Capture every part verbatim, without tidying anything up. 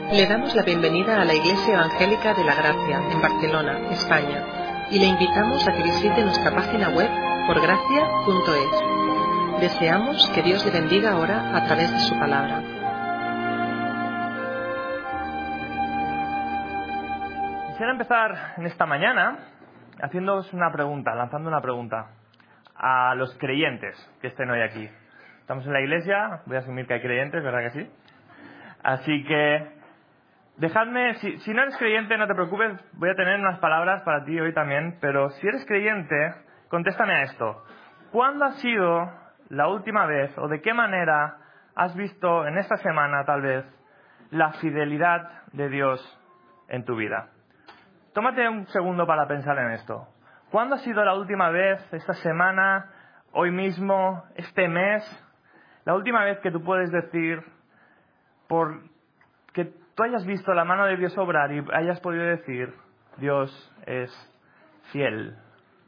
Le damos la bienvenida a la Iglesia Evangélica de la Gracia, en Barcelona, España, y le invitamos a que visite nuestra página web por gracia punto es. Deseamos que Dios le bendiga ahora a través de su palabra. Quisiera empezar en esta mañana haciéndoos una pregunta, lanzando una pregunta a los creyentes que estén hoy aquí. Estamos en la iglesia, voy a asumir que hay creyentes, ¿verdad que sí? Así que dejadme, si, si no eres creyente, no te preocupes, voy a tener unas palabras para ti hoy también, pero si eres creyente, contéstame a esto. ¿Cuándo ha sido la última vez, o de qué manera has visto en esta semana, tal vez, la fidelidad de Dios en tu vida? Tómate un segundo para pensar en esto. ¿Cuándo ha sido la última vez, esta semana, hoy mismo, este mes, la última vez que tú puedes decir, por que tú hayas visto la mano de Dios obrar y hayas podido decir, Dios es fiel?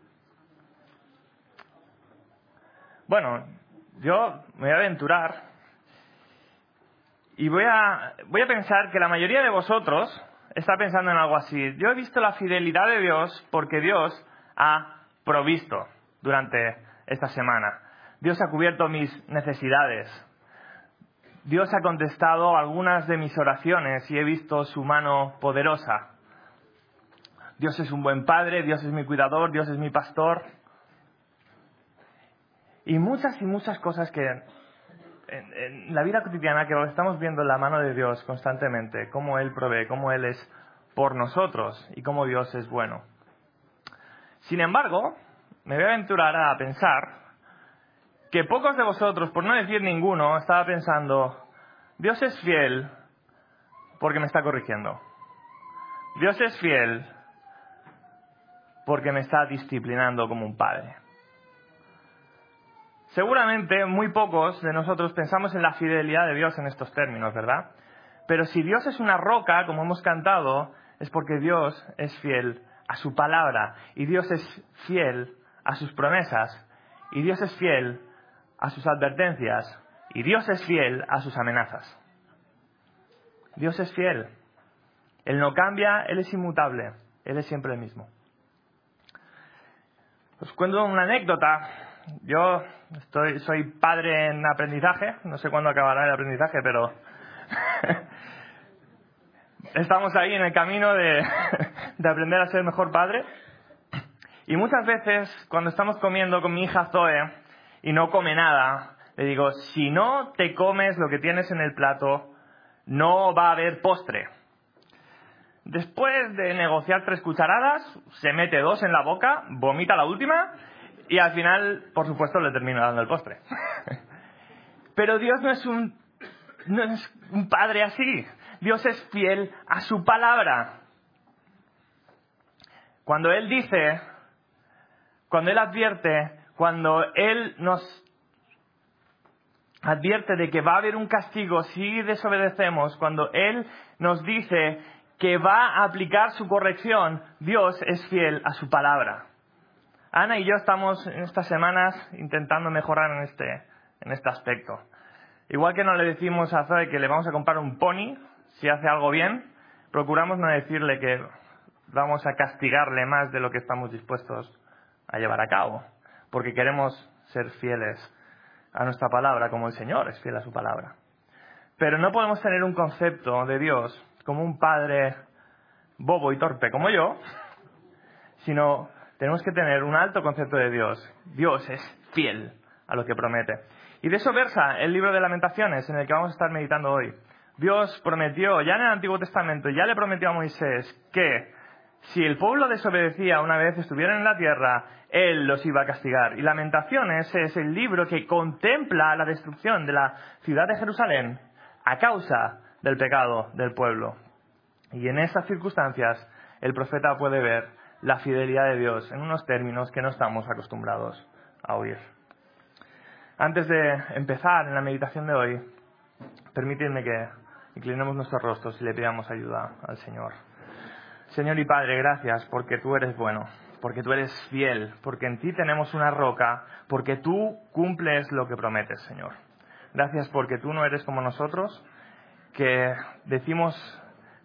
Bueno, yo me voy a aventurar y voy a, voy a pensar que la mayoría de vosotros está pensando en algo así. Yo he visto la fidelidad de Dios porque Dios ha provisto durante esta semana. Dios ha cubierto mis necesidades. Dios ha contestado algunas de mis oraciones y he visto su mano poderosa. Dios es un buen padre, Dios es mi cuidador, Dios es mi pastor. Y muchas y muchas cosas que en, en la vida cotidiana que estamos viendo en la mano de Dios constantemente, cómo Él provee, cómo Él es por nosotros y cómo Dios es bueno. Sin embargo, me voy a aventurar a pensar que pocos de vosotros, por no decir ninguno, estaba pensando, Dios es fiel porque me está corrigiendo. Dios es fiel porque me está disciplinando como un padre. Seguramente muy pocos de nosotros pensamos en la fidelidad de Dios en estos términos, ¿verdad? Pero si Dios es una roca, como hemos cantado, es porque Dios es fiel a su palabra, y Dios es fiel a sus promesas, y Dios es fiel a sus advertencias, y Dios es fiel a sus amenazas. Dios es fiel. Él no cambia, Él es inmutable, Él es siempre el mismo. Os cuento una anécdota. Yo estoy, soy padre en aprendizaje, no sé cuándo acabará el aprendizaje, pero estamos ahí en el camino de, de aprender a ser mejor padre. Y muchas veces, cuando estamos comiendo con mi hija Zoe y no come nada, le digo, si no te comes lo que tienes en el plato, no va a haber postre. Después de negociar tres cucharadas, se mete dos en la boca, vomita la última y al final, por supuesto, le termino dando el postre. Pero Dios no es un, no es un padre así. Dios es fiel a su palabra. Cuando Él dice, cuando Él advierte, cuando Él nos advierte de que va a haber un castigo si desobedecemos, cuando Él nos dice que va a aplicar su corrección, Dios es fiel a su palabra. Ana y yo estamos en estas semanas intentando mejorar en este, en este aspecto. Igual que no le decimos a Zoe que le vamos a comprar un pony si hace algo bien, procuramos no decirle que vamos a castigarle más de lo que estamos dispuestos a llevar a cabo, porque queremos ser fieles a nuestra palabra como el Señor es fiel a su palabra. Pero no podemos tener un concepto de Dios como un padre bobo y torpe como yo, sino tenemos que tener un alto concepto de Dios. Dios es fiel a lo que promete. Y de eso versa el libro de Lamentaciones, en el que vamos a estar meditando hoy. Dios prometió, ya en el Antiguo Testamento, ya le prometió a Moisés que si el pueblo desobedecía una vez estuvieran en la tierra, Él los iba a castigar. Y Lamentaciones es el libro que contempla la destrucción de la ciudad de Jerusalén a causa del pecado del pueblo. Y en esas circunstancias el profeta puede ver la fidelidad de Dios en unos términos que no estamos acostumbrados a oír. Antes de empezar en la meditación de hoy, permitidme que inclinemos nuestros rostros y le pidamos ayuda al Señor. Señor y Padre, gracias porque tú eres bueno, porque tú eres fiel, porque en ti tenemos una roca, porque tú cumples lo que prometes, Señor. Gracias porque tú no eres como nosotros, que decimos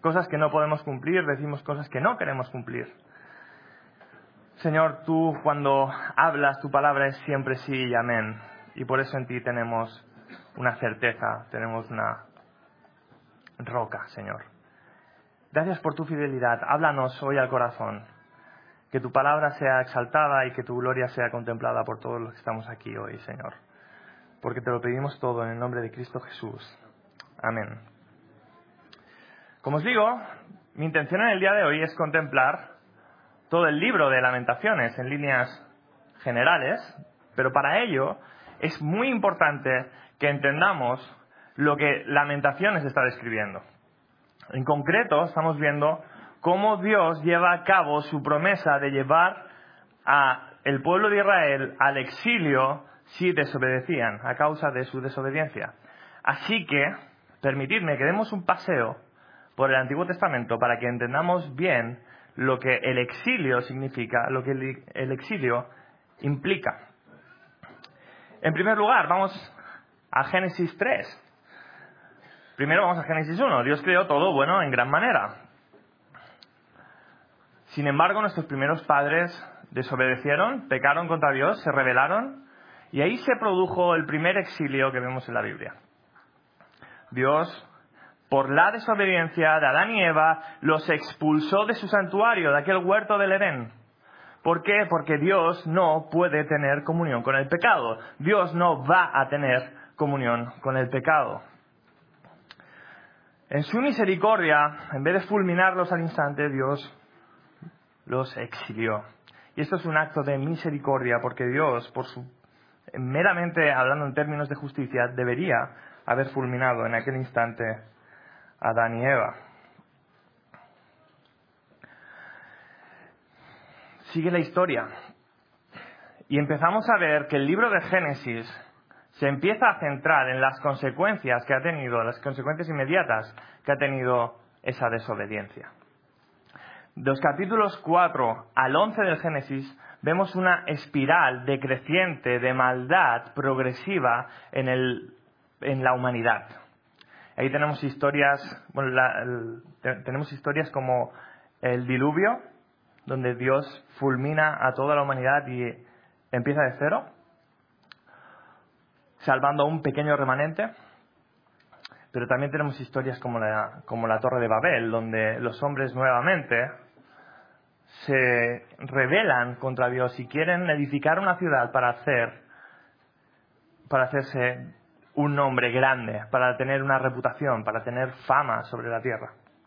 cosas que no podemos cumplir, decimos cosas que no queremos cumplir. Señor, tú cuando hablas, tu palabra es siempre sí y amén. Y por eso en ti tenemos una certeza, tenemos una roca, Señor. Gracias por tu fidelidad. Háblanos hoy al corazón. Que tu palabra sea exaltada y que tu gloria sea contemplada por todos los que estamos aquí hoy, Señor. Porque te lo pedimos todo en el nombre de Cristo Jesús. Amén. Como os digo, mi intención en el día de hoy es contemplar todo el libro de Lamentaciones en líneas generales, pero para ello es muy importante que entendamos lo que Lamentaciones está describiendo. En concreto, estamos viendo cómo Dios lleva a cabo su promesa de llevar a el pueblo de Israel al exilio si desobedecían, a causa de su desobediencia. Así que, permitidme que demos un paseo por el Antiguo Testamento para que entendamos bien lo que el exilio significa, lo que el, el exilio implica. En primer lugar, vamos a Génesis tres. Primero vamos a Génesis uno. Dios creó todo bueno en gran manera. Sin embargo, nuestros primeros padres desobedecieron, pecaron contra Dios, se rebelaron, y ahí se produjo el primer exilio que vemos en la Biblia. Dios, por la desobediencia de Adán y Eva, los expulsó de su santuario, de aquel huerto del Edén. ¿Por qué? Porque Dios no puede tener comunión con el pecado. Dios no va a tener comunión con el pecado. En su misericordia, en vez de fulminarlos al instante, Dios los exilió. Y esto es un acto de misericordia, porque Dios, por su, meramente hablando en términos de justicia, debería haber fulminado en aquel instante a Adán y Eva. Sigue la historia. Y empezamos a ver que el libro de Génesis se empieza a centrar en las consecuencias que ha tenido, las consecuencias inmediatas que ha tenido esa desobediencia. De los capítulos cuatro al once del Génesis vemos una espiral decreciente de maldad progresiva en, el, en la humanidad. Ahí tenemos historias, bueno, la, el, te, tenemos historias como el diluvio, donde Dios fulmina a toda la humanidad y empieza de cero, salvando a un pequeño remanente. Pero también tenemos historias como la, como la Torre de Babel, donde los hombres nuevamente se rebelan contra Dios y quieren edificar una ciudad para hacer, para hacerse un nombre grande, para tener una reputación, para tener fama sobre la tierra.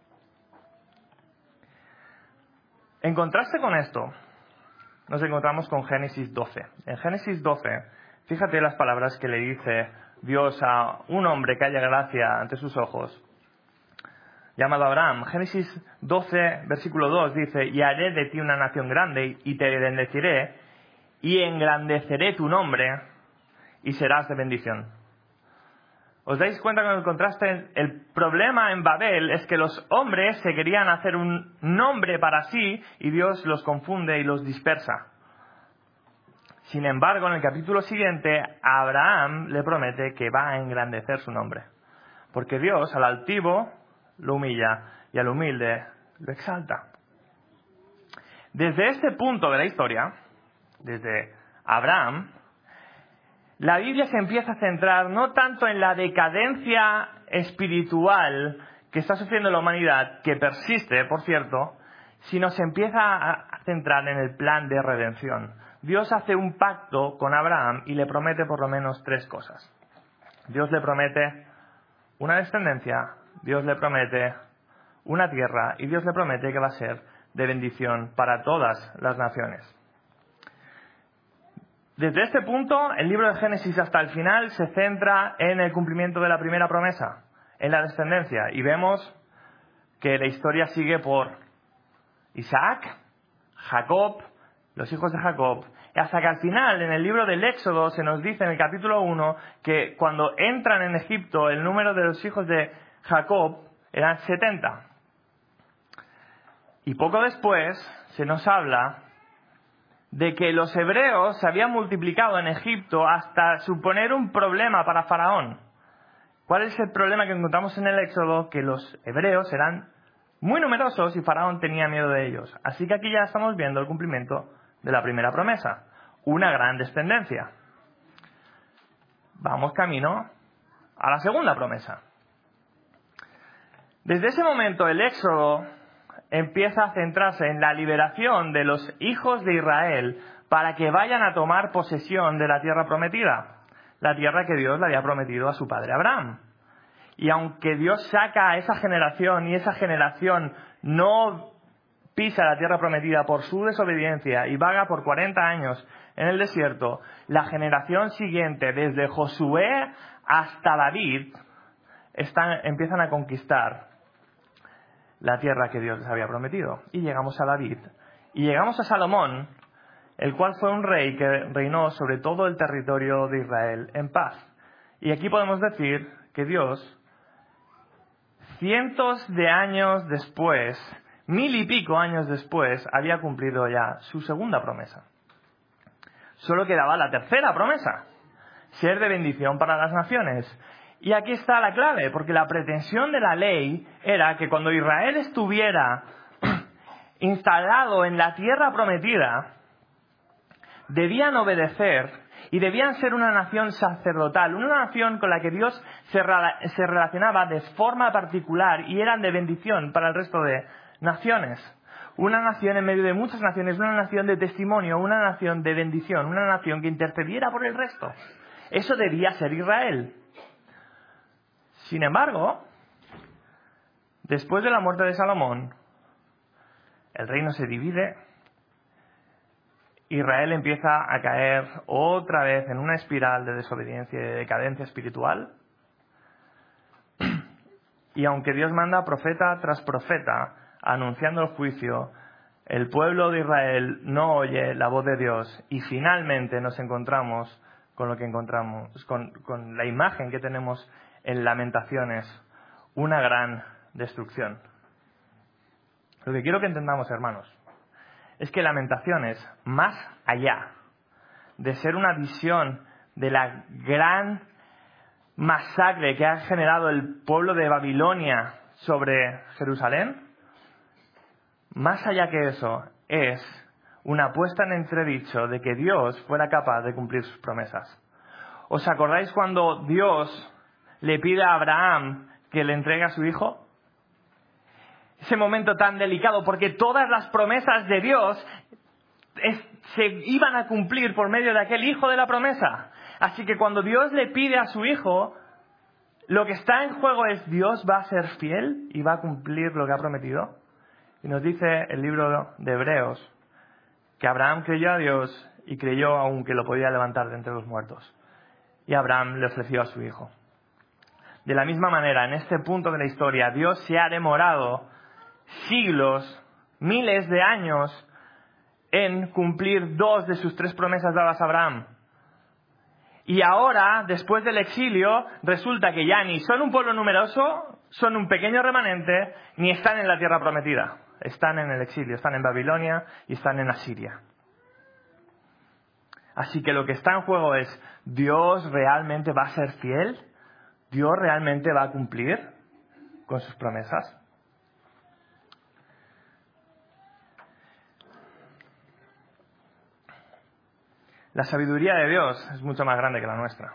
En contraste con esto, nos encontramos con Génesis doce. En Génesis doce, fíjate las palabras que le dice Dios a un hombre que haya gracia ante sus ojos, llamado Abraham. Génesis doce, versículo dos dice: y haré de ti una nación grande, y te bendeciré, y engrandeceré tu nombre, y serás de bendición. ¿Os dais cuenta con el contraste? El problema en Babel es que los hombres se querían hacer un nombre para sí, y Dios los confunde y los dispersa. Sin embargo, en el capítulo siguiente, a Abraham le promete que va a engrandecer su nombre. Porque Dios al altivo lo humilla y al humilde lo exalta. Desde este punto de la historia, desde Abraham, la Biblia se empieza a centrar no tanto en la decadencia espiritual que está sufriendo la humanidad, que persiste, por cierto, sino se empieza a centrar en el plan de redención. Dios hace un pacto con Abraham y le promete por lo menos tres cosas. Dios le promete una descendencia, Dios le promete una tierra y Dios le promete que va a ser de bendición para todas las naciones. Desde este punto, el libro de Génesis hasta el final se centra en el cumplimiento de la primera promesa, en la descendencia. Y vemos que la historia sigue por Isaac, Jacob, los hijos de Jacob, hasta que al final, en el libro del Éxodo, se nos dice en el capítulo uno que cuando entran en Egipto, el número de los hijos de Jacob eran setenta. Y poco después se nos habla de que los hebreos se habían multiplicado en Egipto hasta suponer un problema para Faraón. ¿Cuál es el problema que encontramos en el Éxodo? Que los hebreos eran muy numerosos y Faraón tenía miedo de ellos. Así que aquí ya estamos viendo el cumplimiento de la primera promesa, una gran descendencia. Vamos camino a la segunda promesa. Desde ese momento el Éxodo empieza a centrarse en la liberación de los hijos de Israel para que vayan a tomar posesión de la tierra prometida, la tierra que Dios le había prometido a su padre Abraham. Y aunque Dios saca a esa generación y esa generación no pisa la tierra prometida por su desobediencia y vaga por cuarenta años en el desierto, la generación siguiente, desde Josué hasta David, están, empiezan a conquistar la tierra que Dios les había prometido. Y llegamos a David. Y llegamos a Salomón, el cual fue un rey que reinó sobre todo el territorio de Israel en paz. Y aquí podemos decir que Dios, cientos de años después, mil y pico años después, había cumplido ya su segunda promesa. Solo quedaba la tercera promesa, ser de bendición para las naciones. Y aquí está la clave, porque la pretensión de la ley era que cuando Israel estuviera instalado en la tierra prometida, debían obedecer y debían ser una nación sacerdotal, una nación con la que Dios se, se relacionaba de forma particular y eran de bendición para el resto de naciones. Una nación en medio de muchas naciones, una nación de testimonio, una nación de bendición, una nación que intercediera por el resto. Eso debía ser Israel. Sin embargo, después de la muerte de Salomón, el reino se divide. Israel empieza a caer otra vez en una espiral de desobediencia y de decadencia espiritual. Y aunque Dios manda profeta tras profeta anunciando el juicio, el pueblo de Israel no oye la voz de Dios y finalmente nos encontramos con lo que encontramos, con, con la imagen que tenemos en Lamentaciones, una gran destrucción. Lo que quiero que entendamos, hermanos, es que Lamentaciones, más allá de ser una visión de la gran masacre que ha generado el pueblo de Babilonia sobre Jerusalén, más allá que eso, es una puesta en entredicho de que Dios fuera capaz de cumplir sus promesas. ¿Os acordáis cuando Dios le pide a Abraham que le entregue a su hijo? Ese momento tan delicado, porque todas las promesas de Dios es, se iban a cumplir por medio de aquel hijo de la promesa. Así que cuando Dios le pide a su hijo, lo que está en juego es: Dios va a ser fiel y va a cumplir lo que ha prometido. Y nos dice el libro de Hebreos que Abraham creyó a Dios y creyó aún que lo podía levantar de entre los muertos. Y Abraham le ofreció a su hijo. De la misma manera, en este punto de la historia, Dios se ha demorado siglos, miles de años, en cumplir dos de sus tres promesas dadas a Abraham. Y ahora, después del exilio, resulta que ya ni son un pueblo numeroso, son un pequeño remanente, ni están en la tierra prometida. Están en el exilio, están en Babilonia y están en Asiria. Así que lo que está en juego es: ¿Dios realmente va a ser fiel? ¿Dios realmente va a cumplir con sus promesas? La sabiduría de Dios es mucho más grande que la nuestra.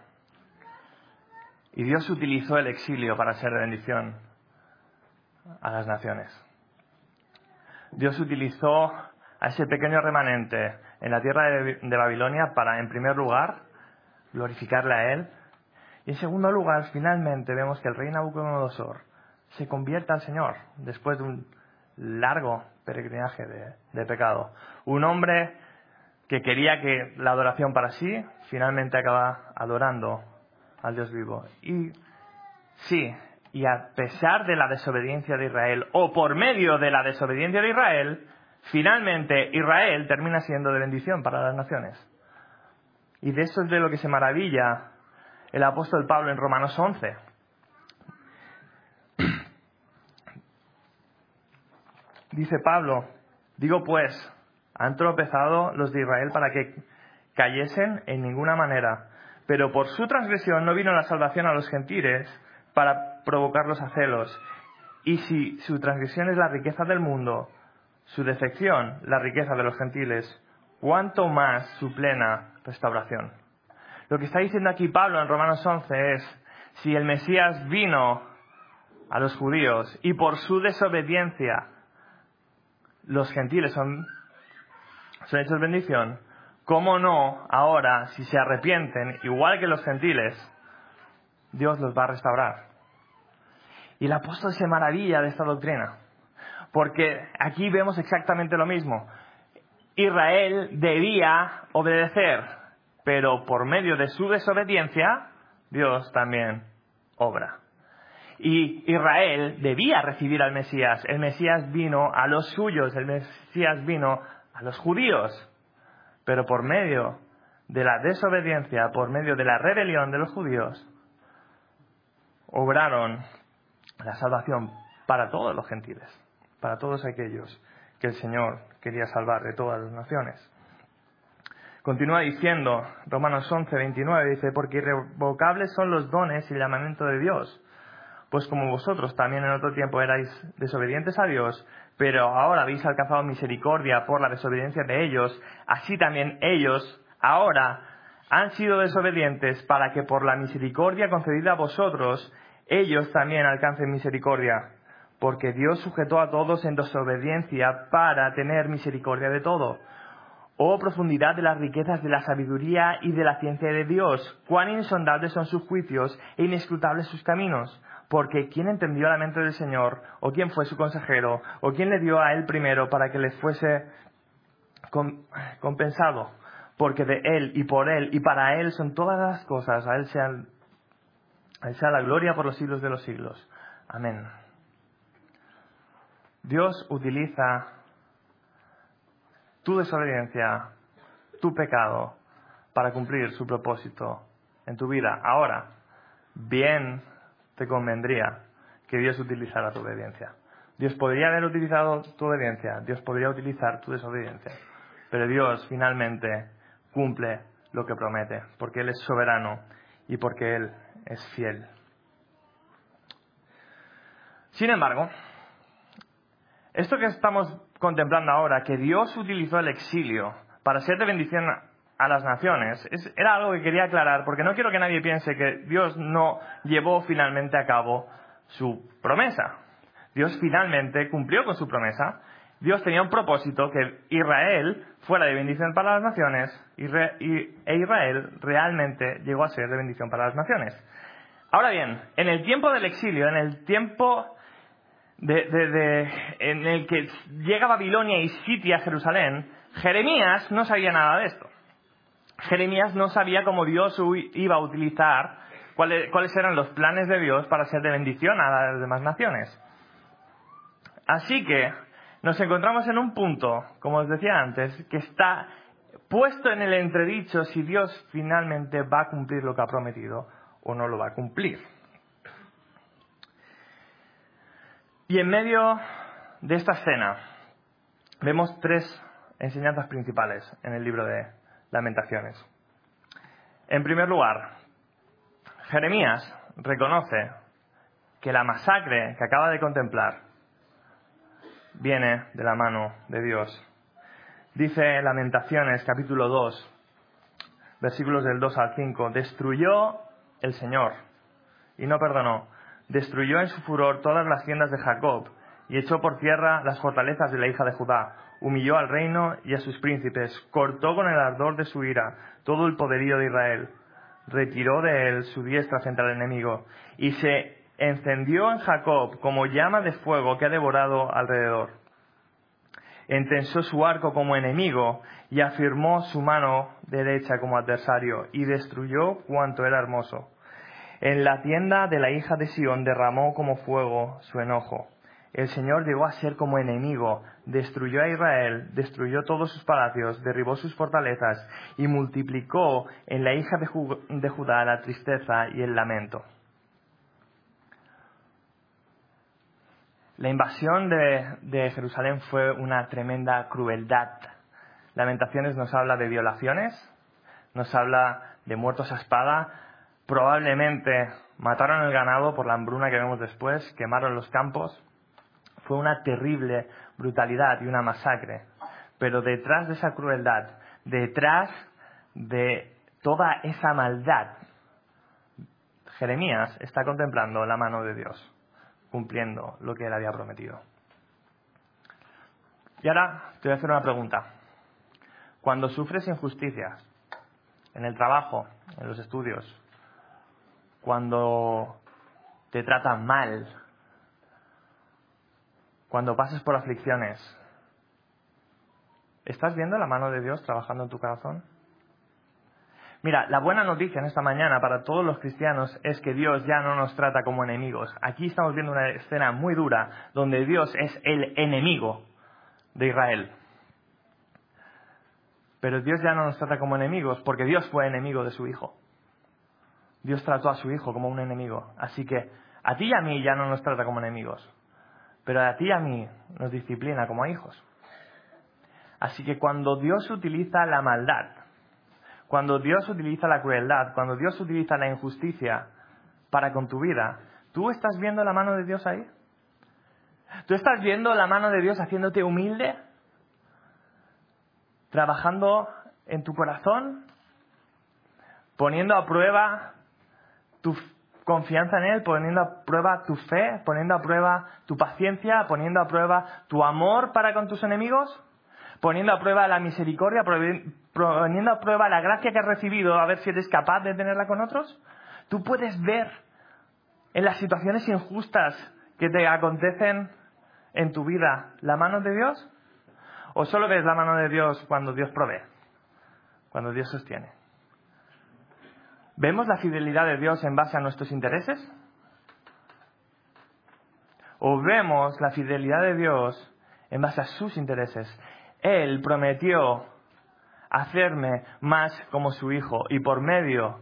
Y Dios utilizó el exilio para ser de bendición a las naciones. Dios utilizó a ese pequeño remanente en la tierra de, de Babilonia para, en primer lugar, glorificarle a Él. Y en segundo lugar, finalmente vemos que el rey Nabucodonosor se convierte al Señor después de un largo peregrinaje de, de pecado. Un hombre que quería que la adoración para sí, finalmente acaba adorando al Dios vivo. Y sí, y a pesar de la desobediencia de Israel, o por medio de la desobediencia de Israel, finalmente Israel termina siendo de bendición para las naciones. Y de eso es de lo que se maravilla el apóstol Pablo en Romanos once. Dice Pablo: digo pues, han tropezado los de Israel para que cayesen en ninguna manera, pero por su transgresión no vino la salvación a los gentiles para provocarlos a celos. Y si su transgresión es la riqueza del mundo, su defección la riqueza de los gentiles, ¿cuánto más su plena restauración? Lo que está diciendo aquí Pablo en Romanos once es, si el Mesías vino a los judíos y por su desobediencia los gentiles son, son hechos bendición, ¿cómo no ahora, si se arrepienten, igual que los gentiles, Dios los va a restaurar? Y el apóstol se maravilla de esta doctrina, porque aquí vemos exactamente lo mismo. Israel debía obedecer, pero por medio de su desobediencia, Dios también obra. Y Israel debía recibir al Mesías. El Mesías vino a los suyos, el Mesías vino a los judíos. Pero por medio de la desobediencia, por medio de la rebelión de los judíos, obraron la salvación para todos los gentiles, para todos aquellos que el Señor quería salvar de todas las naciones. Continúa diciendo, Romanos once, veintinueve, dice, porque irrevocables son los dones y el llamamiento de Dios. Pues como vosotros también en otro tiempo erais desobedientes a Dios, pero ahora habéis alcanzado misericordia por la desobediencia de ellos, así también ellos ahora han sido desobedientes para que por la misericordia concedida a vosotros, ellos también alcancen misericordia. Porque Dios sujetó a todos en desobediencia para tener misericordia de todo. Oh profundidad de las riquezas de la sabiduría y de la ciencia de Dios, cuán insondables son sus juicios e inescrutables sus caminos. Porque ¿quién entendió la mente del Señor? ¿O quién fue su consejero? ¿O quién le dio a él primero para que le fuese compensado? Porque de él y por él y para él son todas las cosas. A él sea, a él sea la gloria por los siglos de los siglos. Amén. Dios utiliza tu desobediencia, tu pecado, para cumplir su propósito en tu vida. Ahora, bien te convendría que Dios utilizara tu obediencia. Dios podría haber utilizado tu obediencia, Dios podría utilizar tu desobediencia, pero Dios finalmente cumple lo que promete, porque Él es soberano y porque Él es fiel. Sin embargo, esto que estamos contemplando ahora, que Dios utilizó el exilio para ser de bendición a las naciones, es, era algo que quería aclarar, porque no quiero que nadie piense que Dios no llevó finalmente a cabo su promesa. Dios finalmente cumplió con su promesa. Dios tenía un propósito, que Israel fuera de bendición para las naciones, y, re, y e Israel realmente llegó a ser de bendición para las naciones. Ahora bien, en el tiempo del exilio, en el tiempo de, de, de, en el que llega Babilonia y sitia Jerusalén, Jeremías no sabía nada de esto. Jeremías no sabía cómo Dios iba a utilizar, cuáles, cuáles eran los planes de Dios para ser de bendición a las demás naciones. Así que nos encontramos en un punto, como os decía antes, que está puesto en el entredicho si Dios finalmente va a cumplir lo que ha prometido o no lo va a cumplir. Y en medio de esta escena vemos tres enseñanzas principales en el libro de Lamentaciones. En primer lugar, Jeremías reconoce que la masacre que acaba de contemplar viene de la mano de Dios. Dice Lamentaciones capítulo dos, versículos del dos al cinco, destruyó el Señor y no perdonó, destruyó en su furor todas las tiendas de Jacob y echó por tierra las fortalezas de la hija de Judá. Humilló al reino y a sus príncipes, cortó con el ardor de su ira todo el poderío de Israel, retiró de él su diestra frente al enemigo, y se encendió en Jacob como llama de fuego que ha devorado alrededor. Entensó su arco como enemigo y afirmó su mano derecha como adversario, y destruyó cuanto era hermoso. En la tienda de la hija de Sión derramó como fuego su enojo. El Señor llegó a ser como enemigo, destruyó a Israel, destruyó todos sus palacios, derribó sus fortalezas y multiplicó en la hija de, Ju- de Judá la tristeza y el lamento. La invasión de, de Jerusalén fue una tremenda crueldad. Lamentaciones nos habla de violaciones, nos habla de muertos a espada, probablemente Mataron el ganado por la hambruna que vemos después, quemaron los campos. Fue una terrible brutalidad y una masacre. Pero detrás de esa crueldad, detrás de toda esa maldad, Jeremías está contemplando la mano de Dios, cumpliendo lo que él había prometido. Y ahora te voy a hacer una pregunta. Cuando sufres injusticias, en el trabajo, en los estudios, cuando te tratan mal, cuando pasas por aflicciones, ¿estás viendo la mano de Dios trabajando en tu corazón? Mira, la buena noticia en esta mañana para todos los cristianos es que Dios ya no nos trata como enemigos. Aquí estamos viendo una escena muy dura donde Dios es el enemigo de Israel. Pero Dios ya no nos trata como enemigos porque Dios fue enemigo de su Hijo. Dios trató a su Hijo como un enemigo. Así que a ti y a mí ya no nos trata como enemigos. Pero a ti y a mí nos disciplina como hijos. Así que cuando Dios utiliza la maldad, cuando Dios utiliza la crueldad, cuando Dios utiliza la injusticia para con tu vida, ¿tú estás viendo la mano de Dios ahí? ¿Tú estás viendo la mano de Dios haciéndote humilde? ¿Trabajando en tu corazón? ¿Poniendo a prueba tu confianza en Él? ¿Poniendo a prueba tu fe? ¿Poniendo a prueba tu paciencia? ¿Poniendo a prueba tu amor para con tus enemigos? ¿Poniendo a prueba la misericordia? ¿Poniendo a prueba la gracia que has recibido a ver si eres capaz de tenerla con otros? ¿Tú puedes ver en las situaciones injustas que te acontecen en tu vida la mano de Dios? ¿O solo ves la mano de Dios cuando Dios provee? Cuando Dios sostiene. ¿Vemos la fidelidad de Dios en base a nuestros intereses? ¿O vemos la fidelidad de Dios en base a sus intereses? Él prometió hacerme más como su Hijo y por medio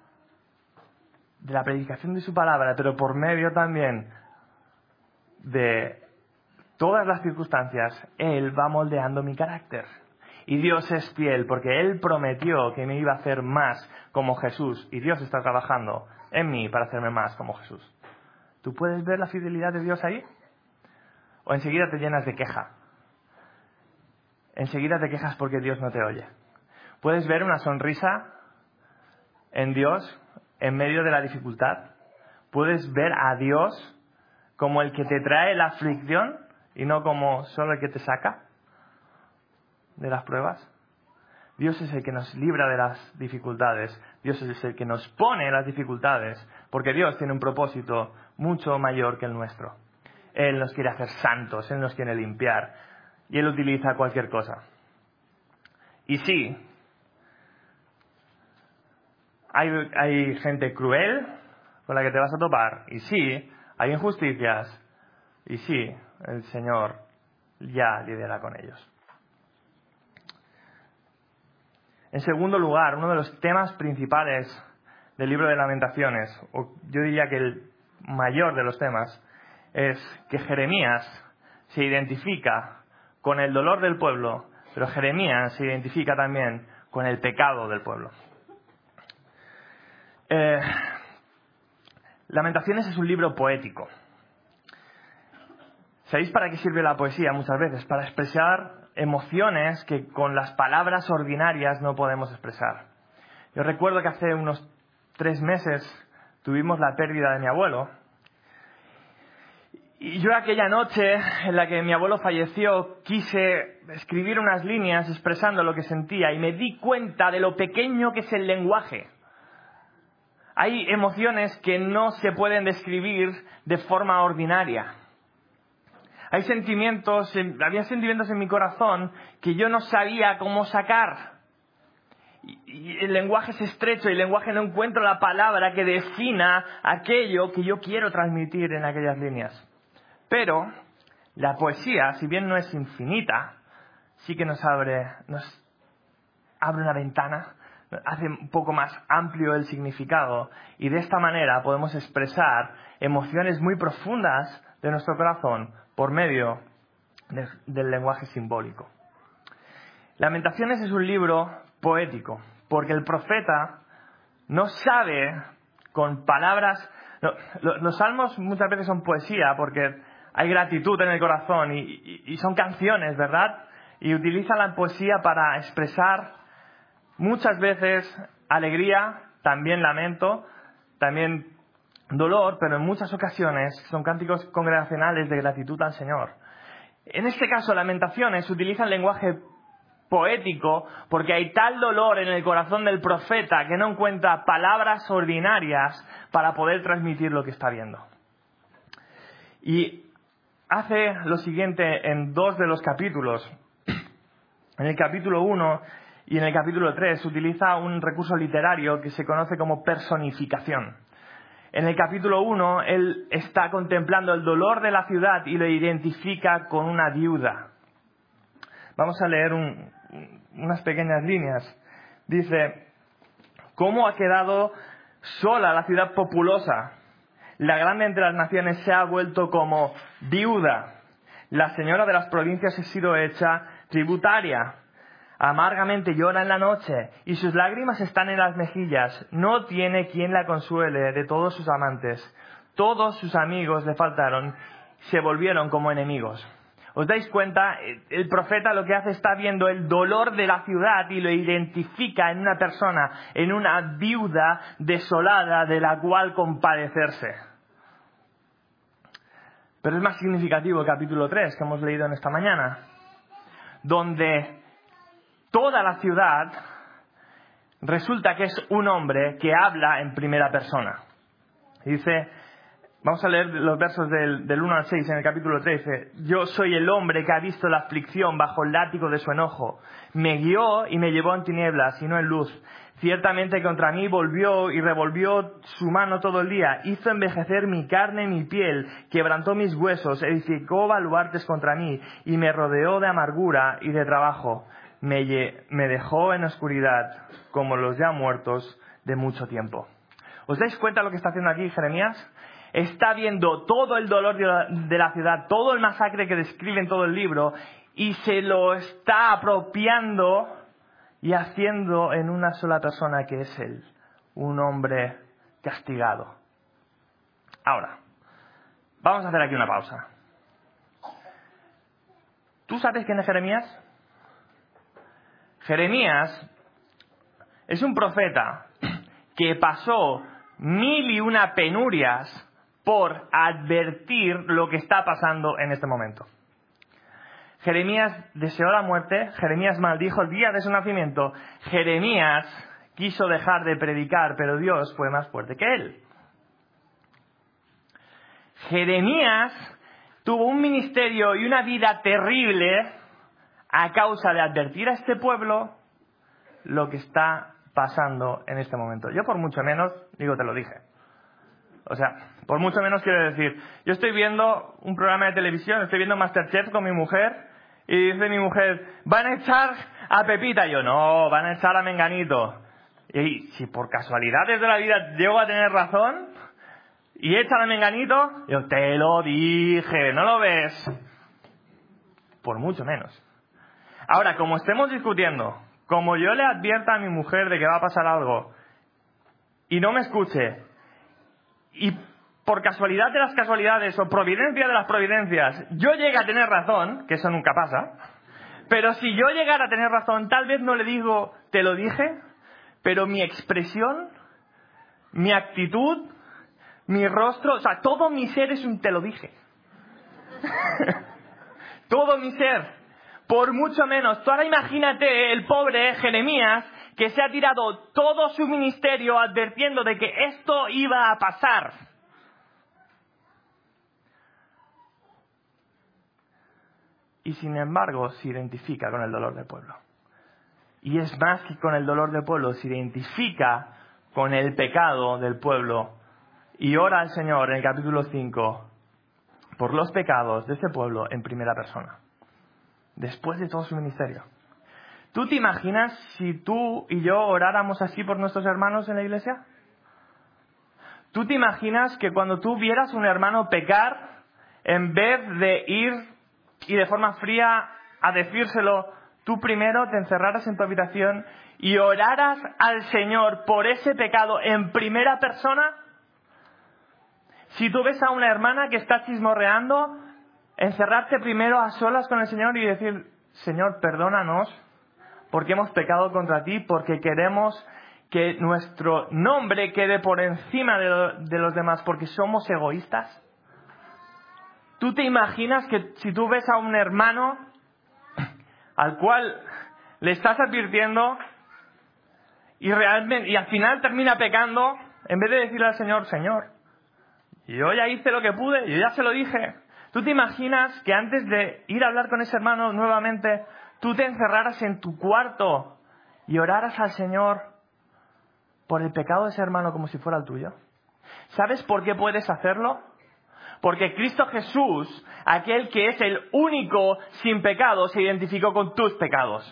de la predicación de su palabra, pero por medio también de todas las circunstancias, Él va moldeando mi carácter. Y Dios es fiel porque Él prometió que me iba a hacer más como Jesús. Y Dios está trabajando en mí para hacerme más como Jesús. ¿Tú puedes ver la fidelidad de Dios ahí? ¿O enseguida te llenas de queja? Enseguida te quejas porque Dios no te oye. ¿Puedes ver una sonrisa en Dios en medio de la dificultad? ¿Puedes ver a Dios como el que te trae la aflicción y no como solo el que te saca de las pruebas? Dios es el que nos libra de las dificultades. Dios es el que nos pone las dificultades, porque Dios tiene un propósito mucho mayor que el nuestro. Él nos quiere hacer santos, Él nos quiere limpiar, y Él utiliza cualquier cosa. Y sí, hay, hay gente cruel con la que te vas a topar, y sí, hay injusticias, y sí, el Señor ya lidia con ellos. En segundo lugar, uno de los temas principales del libro de Lamentaciones, o yo diría que el mayor de los temas, es que Jeremías se identifica con el dolor del pueblo, pero Jeremías se identifica también con el pecado del pueblo. Eh, Lamentaciones es un libro poético. ¿Sabéis para qué sirve la poesía muchas veces? Para expresar emociones que con las palabras ordinarias no podemos expresar. Yo recuerdo que hace unos tres meses tuvimos la pérdida de mi abuelo. Y yo aquella noche en la que mi abuelo falleció quise escribir unas líneas expresando lo que sentía y me di cuenta de lo pequeño que es el lenguaje. Hay emociones que no se pueden describir de forma ordinaria. Hay sentimientos, había sentimientos en mi corazón que yo no sabía cómo sacar. Y el lenguaje es estrecho y el lenguaje no encuentra la palabra que defina aquello que yo quiero transmitir en aquellas líneas. Pero la poesía, si bien no es infinita, sí que nos abre, nos abre una ventana, hace un poco más amplio el significado y de esta manera podemos expresar emociones muy profundas de nuestro corazón por medio de, del lenguaje simbólico. Lamentaciones es un libro poético, porque el profeta no sabe con palabras Los salmos muchas veces son poesía porque hay gratitud en el corazón y, y, y son canciones, ¿verdad? Y utilizan la poesía para expresar muchas veces alegría, también lamento, también dolor, pero en muchas ocasiones son cánticos congregacionales de gratitud al Señor. En este caso, Lamentaciones utilizan lenguaje poético porque hay tal dolor en el corazón del profeta que no encuentra palabras ordinarias para poder transmitir lo que está viendo. Y hace lo siguiente en dos de los capítulos. En el capítulo uno y en el capítulo tres utiliza un recurso literario que se conoce como personificación. En el capítulo uno, él está contemplando el dolor de la ciudad y lo identifica con una viuda. Vamos a leer un, unas pequeñas líneas. Dice: ¿cómo ha quedado sola la ciudad populosa? La grande entre las naciones se ha vuelto como viuda. La señora de las provincias ha sido hecha tributaria. Amargamente llora en la noche y sus lágrimas están en las mejillas. No tiene quien la consuele de todos sus amantes. Todos sus amigos le faltaron, se volvieron como enemigos. ¿Os dais cuenta? El profeta lo que hace, está viendo el dolor de la ciudad y lo identifica en una persona, en una viuda desolada de la cual compadecerse. Pero es más significativo el capítulo tres que hemos leído en esta mañana, donde toda la ciudad resulta que es un hombre que habla en primera persona. Dice, vamos a leer los versos del, del uno al seis en el capítulo trece. Yo soy el hombre que ha visto la aflicción bajo el látigo de su enojo. Me guió y me llevó en tinieblas y no en luz. Ciertamente contra mí volvió y revolvió su mano todo el día. Hizo envejecer mi carne y mi piel, quebrantó mis huesos, edificó baluartes contra mí y me rodeó de amargura y de trabajo. Me, me dejó en oscuridad como los ya muertos de mucho tiempo. ¿Os dais cuenta de lo que está haciendo aquí Jeremías? Está viendo todo el dolor de la, de la ciudad, todo el masacre que describe en todo el libro, y se lo está apropiando y haciendo en una sola persona, que es él, un hombre castigado. Ahora, vamos a hacer aquí una pausa. ¿Tú sabes quién es Jeremías? Jeremías es un profeta que pasó mil y una penurias por advertir lo que está pasando en este momento. Jeremías deseó la muerte, Jeremías maldijo el día de su nacimiento, Jeremías quiso dejar de predicar, pero Dios fue más fuerte que él. Jeremías tuvo un ministerio y una vida terrible a causa de advertir a este pueblo lo que está pasando en este momento. Yo por mucho menos, digo, te lo dije. O sea, por mucho menos quiero decir, yo estoy viendo un programa de televisión, estoy viendo MasterChef con mi mujer, y dice mi mujer, ¿van a echar a Pepita? Y yo, no, van a echar a Menganito. Y si por casualidades de la vida llego a tener razón, y echan a Menganito, yo te lo dije, ¿no lo ves? Por mucho menos. Ahora, como estemos discutiendo, como yo le advierta a mi mujer de que va a pasar algo, y no me escuche, y por casualidad de las casualidades o providencia de las providencias yo llegue a tener razón, que eso nunca pasa, pero si yo llegara a tener razón, tal vez no le digo te lo dije, pero mi expresión, mi actitud, mi rostro, o sea, todo mi ser es un te lo dije. Todo mi ser, por mucho menos. Tú ahora imagínate el pobre Jeremías que se ha tirado todo su ministerio advirtiendo de que esto iba a pasar. Y sin embargo se identifica con el dolor del pueblo. Y es más que con el dolor del pueblo, se identifica con el pecado del pueblo. Y ora al Señor en el capítulo cinco por los pecados de ese pueblo en primera persona. Después de todo su ministerio. ¿Tú te imaginas si tú y yo oráramos así por nuestros hermanos en la iglesia? ¿Tú te imaginas que cuando tú vieras un hermano pecar, en vez de ir y de forma fría a decírselo, tú primero te encerraras en tu habitación y oraras al Señor por ese pecado en primera persona? Si tú ves a una hermana que está chismorreando, encerrarte primero a solas con el Señor y decir, Señor, perdónanos, porque hemos pecado contra ti, porque queremos que nuestro nombre quede por encima de, lo, de los demás, porque somos egoístas. ¿Tú te imaginas que si tú ves a un hermano al cual le estás advirtiendo y realmente y al final termina pecando, en vez de decirle al Señor, Señor, yo ya hice lo que pude, yo ya se lo dije? ¿Tú te imaginas que antes de ir a hablar con ese hermano nuevamente, tú te encerraras en tu cuarto y oraras al Señor por el pecado de ese hermano como si fuera el tuyo? ¿Sabes por qué puedes hacerlo? Porque Cristo Jesús, aquel que es el único sin pecado, se identificó con tus pecados.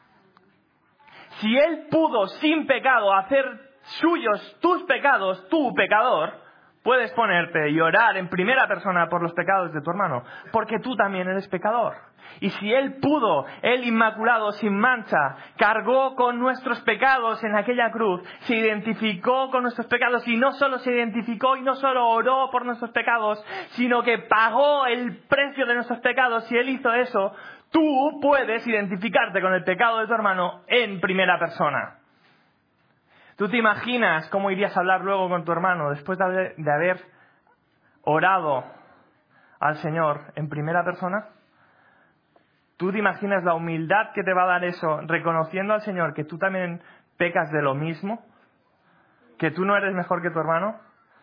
Si Él pudo sin pecado hacer suyos tus pecados, tú pecador, puedes ponerte y orar en primera persona por los pecados de tu hermano, porque tú también eres pecador. Y si Él pudo, Él inmaculado, sin mancha, cargó con nuestros pecados en aquella cruz, se identificó con nuestros pecados y no solo se identificó y no solo oró por nuestros pecados, sino que pagó el precio de nuestros pecados. Si Él hizo eso, tú puedes identificarte con el pecado de tu hermano en primera persona. ¿Tú te imaginas cómo irías a hablar luego con tu hermano después de haber, de haber orado al Señor en primera persona? ¿Tú te imaginas la humildad que te va a dar eso, reconociendo al Señor que tú también pecas de lo mismo? ¿Que tú no eres mejor que tu hermano?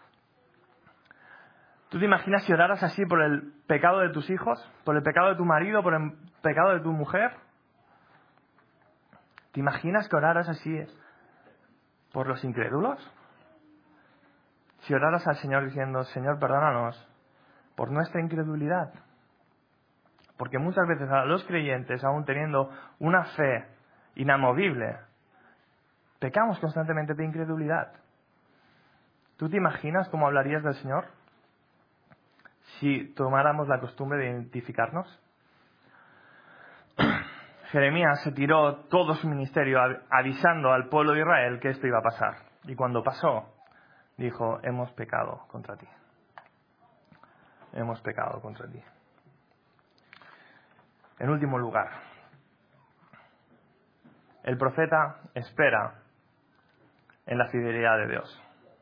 ¿Tú te imaginas si oraras así por el pecado de tus hijos? ¿Por el pecado de tu marido? ¿Por el pecado de tu mujer? ¿Te imaginas que oraras así por los incrédulos? Si oraras al Señor diciendo, Señor, perdónanos por nuestra incredulidad. Porque muchas veces a los creyentes, aún teniendo una fe inamovible, pecamos constantemente de incredulidad. ¿Tú te imaginas cómo hablarías del Señor si tomáramos la costumbre de identificarnos? Jeremías se tiró todo su ministerio avisando al pueblo de Israel que esto iba a pasar. Y cuando pasó, dijo, hemos pecado contra ti. Hemos pecado contra ti. En último lugar, el profeta espera en la fidelidad de Dios.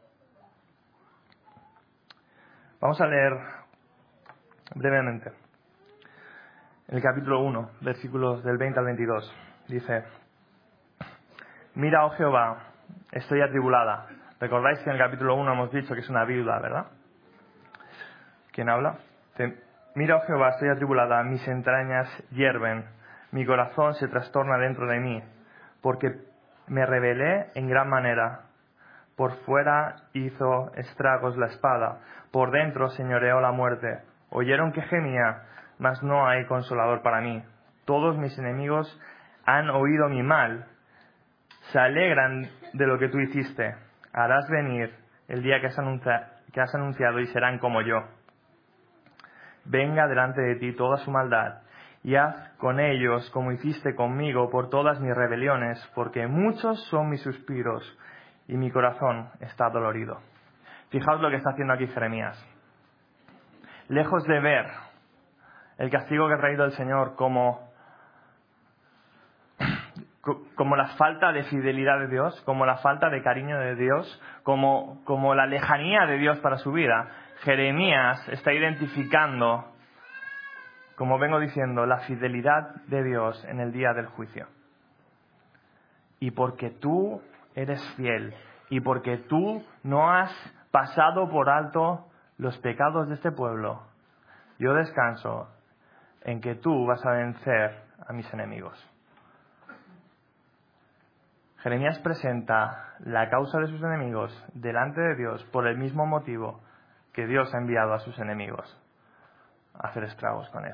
Vamos a leer brevemente el capítulo uno, versículos del veinte al veintidós. Dice, mira, oh Jehová, estoy atribulada. Recordáis que en el capítulo uno hemos dicho que es una viuda, ¿verdad? ¿Quién habla? Te... Mira, oh Jehová, estoy atribulada, mis entrañas hierven, mi corazón se trastorna dentro de mí, porque me rebelé en gran manera. Por fuera hizo estragos la espada, por dentro señoreó la muerte. Oyeron que gemía, mas no hay consolador para mí. Todos mis enemigos han oído mi mal, se alegran de lo que tú hiciste. Harás venir el día que has anunciado, que has anunciado y serán como yo. Venga delante de ti toda su maldad, y haz con ellos como hiciste conmigo por todas mis rebeliones, porque muchos son mis suspiros, y mi corazón está dolorido. Fijaos lo que está haciendo aquí Jeremías. Lejos de ver el castigo que ha traído el Señor como, como la falta de fidelidad de Dios, como la falta de cariño de Dios, como, como la lejanía de Dios para su vida, Jeremías está identificando, como vengo diciendo, la fidelidad de Dios en el día del juicio. Y porque tú eres fiel, y porque tú no has pasado por alto los pecados de este pueblo, yo descanso en que tú vas a vencer a mis enemigos. Jeremías presenta la causa de sus enemigos delante de Dios por el mismo motivo que Dios ha enviado a sus enemigos a hacer estragos con él.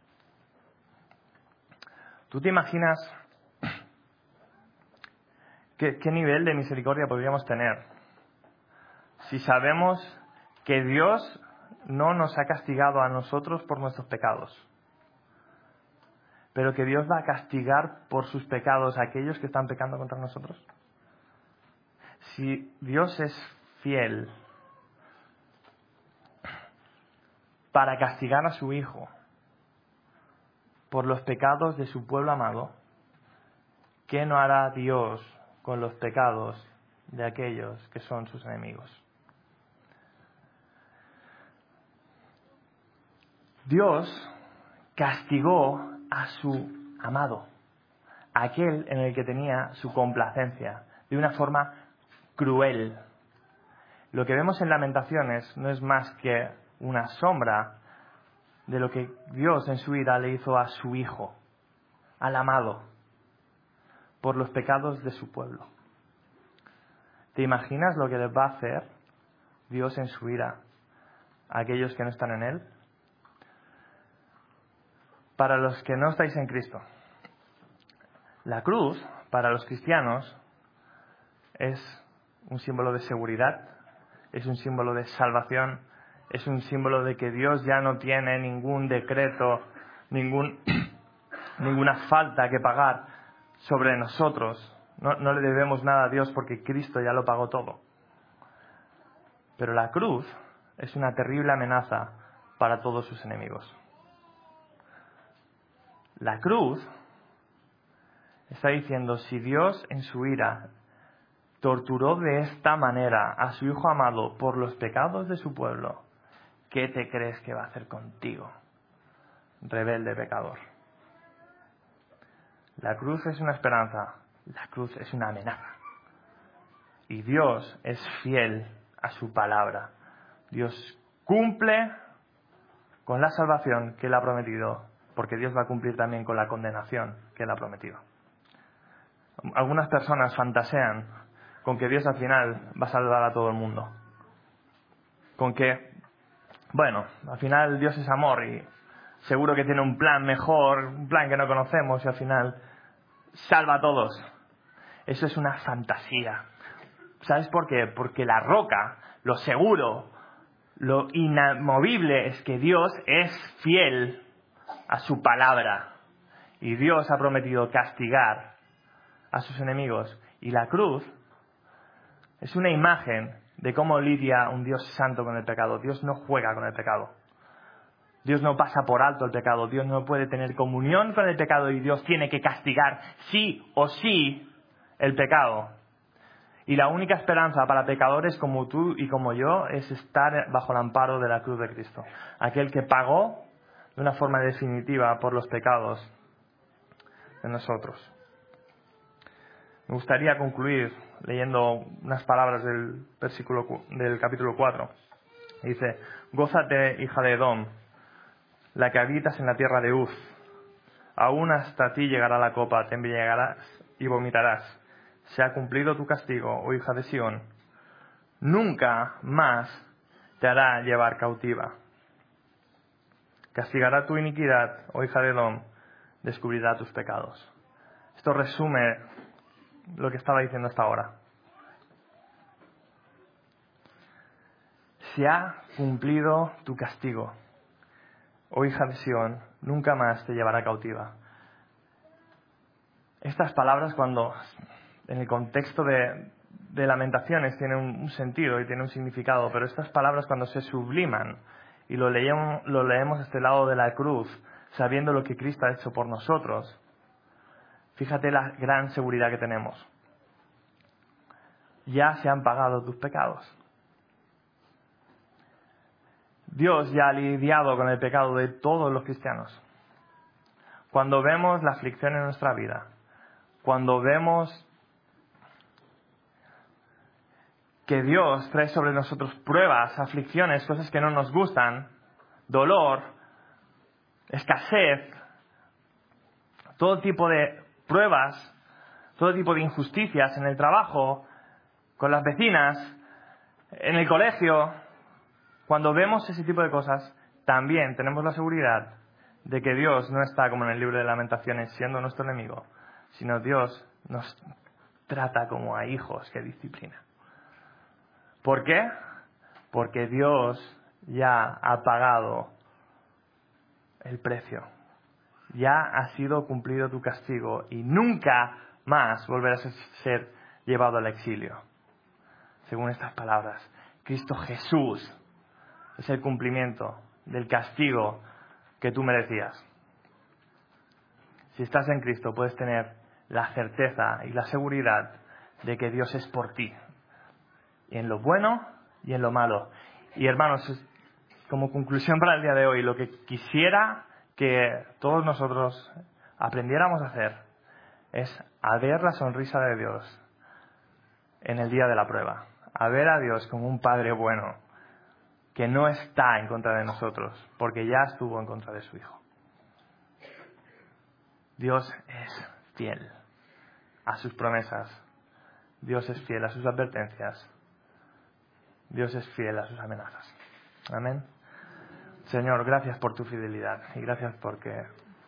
¿Tú te imaginas qué, qué nivel de misericordia podríamos tener si sabemos que Dios no nos ha castigado a nosotros por nuestros pecados, pero que Dios va a castigar por sus pecados a aquellos que están pecando contra nosotros? Si Dios es fiel, para castigar a su Hijo por los pecados de su pueblo amado, ¿qué no hará Dios con los pecados de aquellos que son sus enemigos? Dios castigó a su amado, aquel en el que tenía su complacencia, de una forma cruel. Lo que vemos en Lamentaciones no es más que una sombra de lo que Dios en su ira le hizo a su Hijo, al amado, por los pecados de su pueblo. ¿Te imaginas lo que les va a hacer Dios en su ira a aquellos que no están en Él? Para los que no estáis en Cristo, la cruz, para los cristianos, es un símbolo de seguridad, es un símbolo de salvación, es un símbolo de que Dios ya no tiene ningún decreto, ningún, ninguna falta que pagar sobre nosotros. No, no le debemos nada a Dios porque Cristo ya lo pagó todo. Pero la cruz es una terrible amenaza para todos sus enemigos. La cruz está diciendo, si Dios en su ira torturó de esta manera a su Hijo amado por los pecados de su pueblo, ¿qué te crees que va a hacer contigo, rebelde pecador? La cruz es una esperanza, la cruz es una amenaza. Y Dios es fiel a su palabra. Dios cumple con la salvación que Él ha prometido, porque Dios va a cumplir también con la condenación que Él ha prometido. Algunas personas fantasean con que Dios al final va a salvar a todo el mundo. Con que, bueno, al final Dios es amor y seguro que tiene un plan mejor, un plan que no conocemos y al final salva a todos. Eso es una fantasía. ¿Sabes por qué? Porque la roca, lo seguro, lo inamovible es que Dios es fiel a su palabra. Y Dios ha prometido castigar a sus enemigos. Y la cruz es una imagen de cómo lidia un Dios santo con el pecado. Dios no juega con el pecado. Dios no pasa por alto el pecado. Dios no puede tener comunión con el pecado y Dios tiene que castigar sí o sí el pecado. Y la única esperanza para pecadores como tú y como yo es estar bajo el amparo de la cruz de Cristo. Aquel que pagó de una forma definitiva por los pecados de nosotros. Me gustaría concluir leyendo unas palabras del versículo del capítulo cuatro. Dice: gózate, hija de Edom, la que habitas en la tierra de Uz. Aún hasta ti llegará la copa, te embriagarás y vomitarás. Se ha cumplido tu castigo, oh hija de Sión. Nunca más te hará llevar cautiva. Castigará tu iniquidad, oh hija de Edom, descubrirá tus pecados. Esto resume lo que estaba diciendo hasta ahora. Se ha cumplido tu castigo, oh hija de Sión, nunca más te llevará cautiva. Estas palabras, cuando en el contexto de, de Lamentaciones tienen un, un sentido y tienen un significado, pero estas palabras cuando se subliman y lo leemos, lo leemos a este lado de la cruz, sabiendo lo que Cristo ha hecho por nosotros, fíjate la gran seguridad que tenemos. Ya se han pagado tus pecados. Dios ya ha lidiado con el pecado de todos los cristianos. Cuando vemos la aflicción en nuestra vida, cuando vemos que Dios trae sobre nosotros pruebas, aflicciones, cosas que no nos gustan, dolor, escasez, todo tipo de pruebas, todo tipo de injusticias en el trabajo, con las vecinas, en el colegio. Cuando vemos ese tipo de cosas, también tenemos la seguridad de que Dios no está como en el libro de Lamentaciones siendo nuestro enemigo, sino Dios nos trata como a hijos que disciplina. ¿Por qué? Porque Dios ya ha pagado el precio. Ya ha sido cumplido tu castigo y nunca más volverás a ser llevado al exilio. Según estas palabras, Cristo Jesús es el cumplimiento del castigo que tú merecías. Si estás en Cristo, puedes tener la certeza y la seguridad de que Dios es por ti, y en lo bueno y en lo malo. Y hermanos, como conclusión para el día de hoy, lo que quisiera que todos nosotros aprendiéramos a hacer es a ver la sonrisa de Dios en el día de la prueba, a ver a Dios como un Padre bueno que no está en contra de nosotros, porque ya estuvo en contra de su Hijo. Dios es fiel a sus promesas, Dios es fiel a sus advertencias, Dios es fiel a sus amenazas. Amén. Señor, gracias por tu fidelidad y gracias porque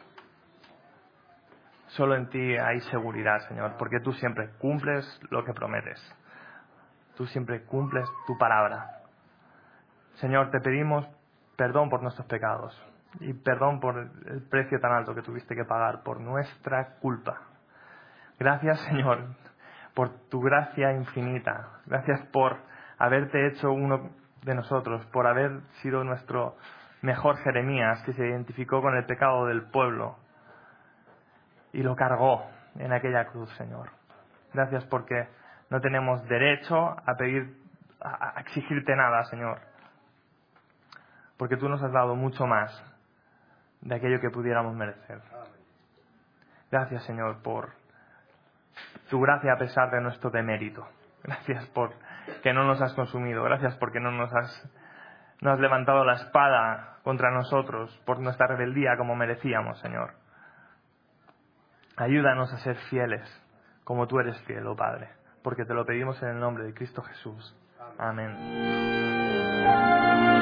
solo en ti hay seguridad, Señor, porque tú siempre cumples lo que prometes. Tú siempre cumples tu palabra. Señor, te pedimos perdón por nuestros pecados y perdón por el precio tan alto que tuviste que pagar por nuestra culpa. Gracias, Señor, por tu gracia infinita. Gracias por haberte hecho uno de nosotros, por haber sido nuestro mejor Jeremías, que se identificó con el pecado del pueblo y lo cargó en aquella cruz, Señor. Gracias porque no tenemos derecho a pedir, a exigirte nada, Señor, porque tú nos has dado mucho más de aquello que pudiéramos merecer. Gracias, Señor, por tu gracia a pesar de nuestro demérito. Gracias por que no nos has consumido. Gracias porque no nos has, no has levantado la espada contra nosotros por nuestra rebeldía como merecíamos, Señor. Ayúdanos a ser fieles como tú eres fiel, oh Padre, porque te lo pedimos en el nombre de Cristo Jesús. Amén.